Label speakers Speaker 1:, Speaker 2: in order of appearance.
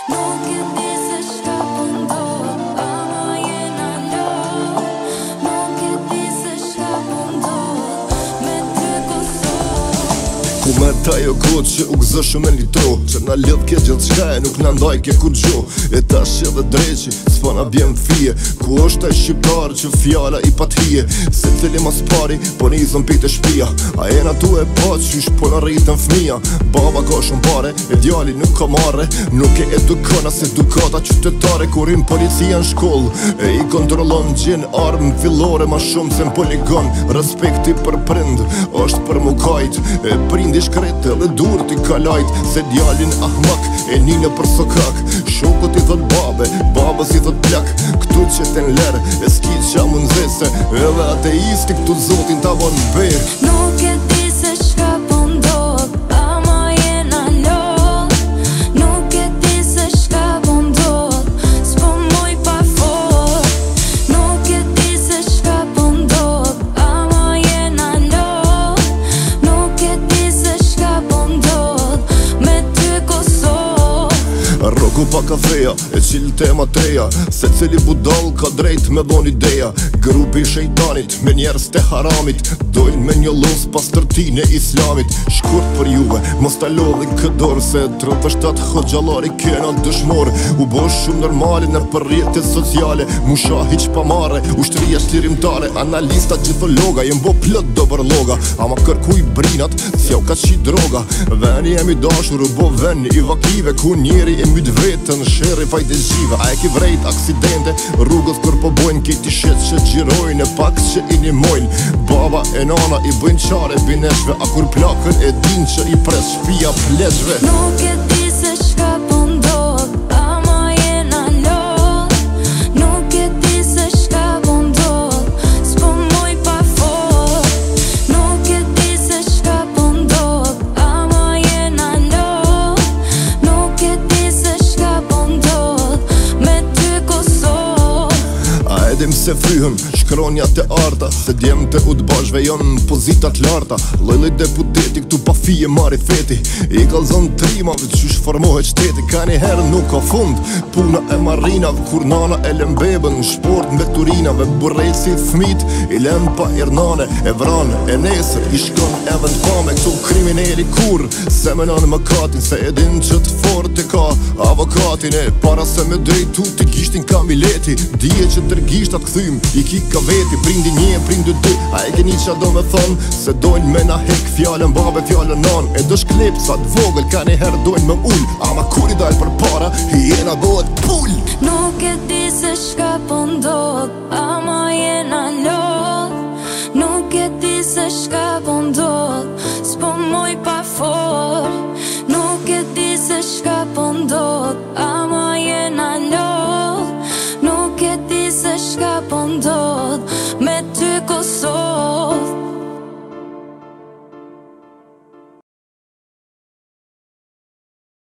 Speaker 1: Nuk e di se çka po ndodh, ama jena low. Nuk e di se çka po ndodh me ty Kosovë.
Speaker 2: Ku me ta jo kod që u gëzë shumë e litro, që na lidh ke gjithë qka e nuk na ndaj ke kur gjo. E tash edhe dreqi, s'po na bjem fije, ku është taj shqiptar që fjala i pat hije. Se cili mas pari, po nizëm pite shpia, a jena tu e pa qysh po na rritën fmija. Baba ka shumë pare, e djali nuk ka marre, nuk e edukon as edukata qytetare. Kurim policia në shkoll, e i kontrolon gjen armë fillore ma shumë se në poligon. Respekti për prind, është për mukajt, e prindi shkret edhe dur t'i kalajt. Se djalin ahmak, e nile për sokak, shokot i thot babe, babës i thot plak. Këtu që t'en ler, e s'ki qa mundëse, edhe ateisti këtu zotin t'a bon bek.
Speaker 1: Nuk e di se çka po ndodh, ama jena low. Nuk e di se çka po ndodh, s'po moj pa fort. Nuk e di se çka po ndodh, ama jena low. Nuk e di se çka po ndodh me ty Kosovë.
Speaker 2: Rogu pa kafeja, e qilë tema treja, se cili budal ka drejt me dhon ideja. Grupi shejtanit, me njerës te haramit, dojnë me një los pas tërtin e islamit. Shkurt për juve, mos ta lodhi këdor, se 37 hoxhallari kena dëshmor. U bosh shumë normale në për rrjetet sociale, musha hiq pa mare, ushtria shlirimtare. Analista gjithologa, jem bo plët do bërloga, ama kërkuj brinat, s'jau ka qi droga. Veni jemi dashur, u bo ven i vakive, ku njeri e myt vetën, sherri fajt e zhive. A e ki vrejt aksidente, rrugës kër po bojnë, kiti shet që gjirojnë, e pak që i nimojnë. Baba e nana i bëjnë qare bineshve, a kur plakën e din që i pres shpia pleshve.
Speaker 1: Nuk e di se çka po ndodh, ama jena low. Nuk e di se çka po ndodh, s'po moj pa fort. Nuk e di se çka po ndodh, ama jena low. Nuk e di se çka po ndodh me ty Kosovë.
Speaker 2: A edhim se fryhëm, shkronjat e arta, se djem të udbashve jonë në pozitat larta. Lojloj deputeti këtu pa fije mari feti, i kalzon trimave qysh formohet qteti. Ka një herë nuk ka fund, puna e marinave, kur nana e lem bebën, shport në veturinave. Burrejsi fmit, i lem pa irnane, e vrane, e nesër, i shkon e vend pame. Këtu krimineli kur, se menon më katin, se edin që të fort e ka avokatin. E para se me drejtu ti gishtin ka mileti, dije që tërgishtat këthym, i ki ka veti. Prindi një, prindi dy, a e geni qa do me thon, se dojnë me na hek fjallën babe, fjallën nan. E dësh klepsat vogël, ka një herë dojnë me ull, ama kur i dajnë për para, jena bëhet pull.
Speaker 1: Nuk e di se çka po ndodh,